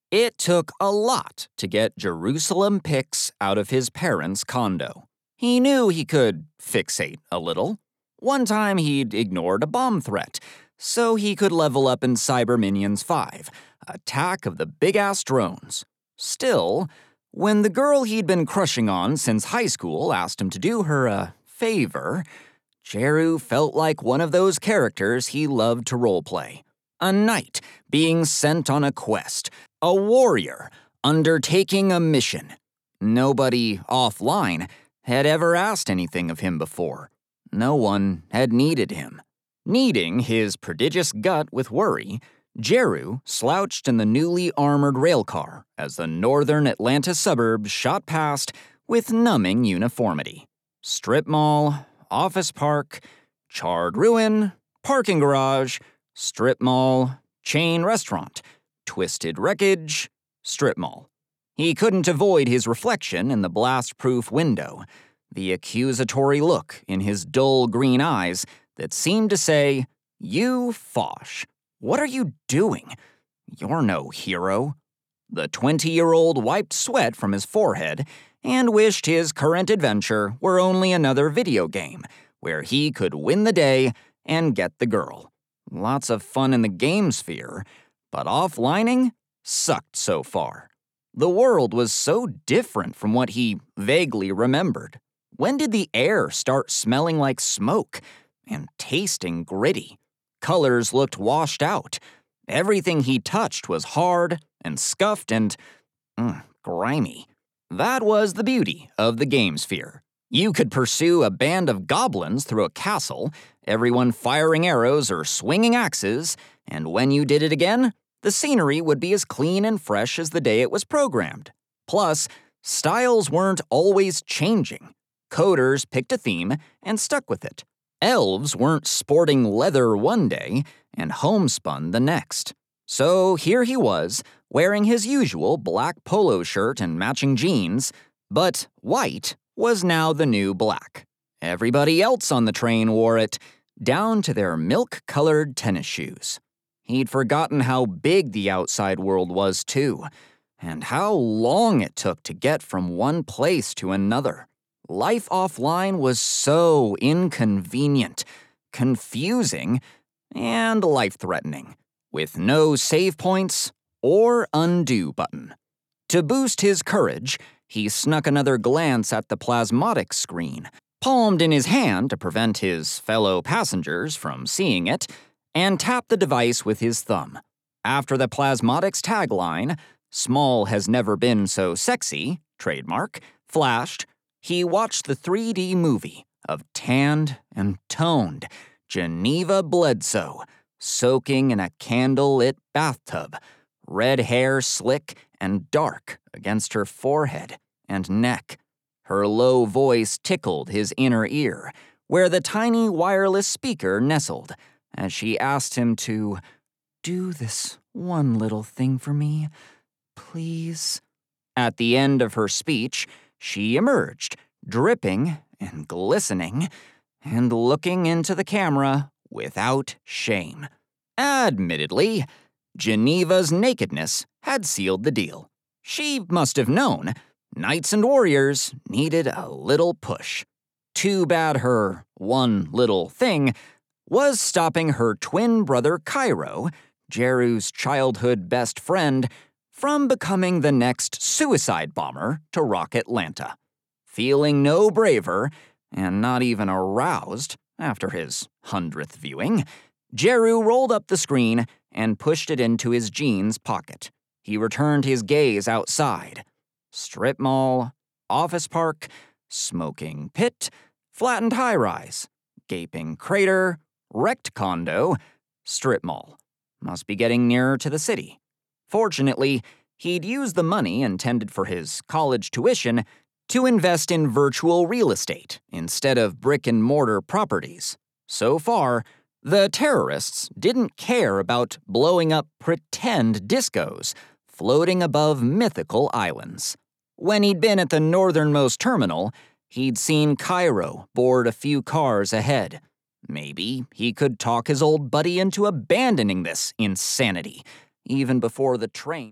It took a lot to get Jerusalem Pix out of his parents' condo. He knew he could fixate a little. One time he'd ignored a bomb threat, so he could level up in Cyberminions 5, Attack of the Big-Ass Drones. Still, when the girl he'd been crushing on since high school asked him to do her a favor, Jeru felt like one of those characters he loved to roleplay. A knight being sent on a quest, a warrior undertaking a mission. Nobody offline had ever asked anything of him before. No one had needed him. Kneading his prodigious gut with worry, Jeru slouched in the newly armored railcar as the northern Atlanta suburbs shot past with numbing uniformity. Strip mall, office park, charred ruin, parking garage, strip mall, chain restaurant, twisted wreckage, strip mall. He couldn't avoid his reflection in the blast-proof window, the accusatory look in his dull green eyes that seemed to say, "You Foch, what are you doing? You're no hero." The 20-year-old wiped sweat from his forehead and wished his current adventure were only another video game where he could win the day and get the girl. Lots of fun in the game sphere, but offlining sucked so far. The world was so different from what he vaguely remembered. When did the air start smelling like smoke and tasting gritty? Colors looked washed out. Everything he touched was hard and scuffed and grimy. That was the beauty of the game sphere. You could pursue a band of goblins through a castle, everyone firing arrows or swinging axes, and when you did it again, the scenery would be as clean and fresh as the day it was programmed. Plus, styles weren't always changing. Coders picked a theme and stuck with it. Elves weren't sporting leather one day and homespun the next. So here he was, wearing his usual black polo shirt and matching jeans, but white was now the new black. Everybody else on the train wore it, down to their milk-colored tennis shoes. He'd forgotten how big the outside world was, too, and how long it took to get from one place to another. Life offline was so inconvenient, confusing, and life-threatening, with no save points or undo button. To boost his courage, he snuck another glance at the plasmodic screen, palmed in his hand to prevent his fellow passengers from seeing it, and tapped the device with his thumb. After the plasmodic's tagline, "Small has never been so sexy," trademark, flashed, he watched the 3D movie of tanned and toned Geneva Bledsoe, soaking in a candle-lit bathtub, red hair slick and dark against her forehead and neck. Her low voice tickled his inner ear, where the tiny wireless speaker nestled, as she asked him to do this one little thing for me, please. At the end of her speech, she emerged, dripping and glistening, and looking into the camera without shame. Admittedly, Geneva's nakedness had sealed the deal. She must have known knights and warriors needed a little push. Too bad her one little thing was stopping her twin brother Cairo, Jeru's childhood best friend, from becoming the next suicide bomber to rock Atlanta. Feeling no braver, and not even aroused after his 100th viewing, Jeru rolled up the screen and pushed it into his jeans pocket. He returned his gaze outside. Strip mall, office park, smoking pit, flattened high-rise, gaping crater, wrecked condo, strip mall. Must be getting nearer to the city. Fortunately, he'd used the money intended for his college tuition to invest in virtual real estate instead of brick-and-mortar properties. So far, the terrorists didn't care about blowing up pretend discos floating above mythical islands. When he'd been at the northernmost terminal, he'd seen Cairo board a few cars ahead. Maybe he could talk his old buddy into abandoning this insanity, even before the train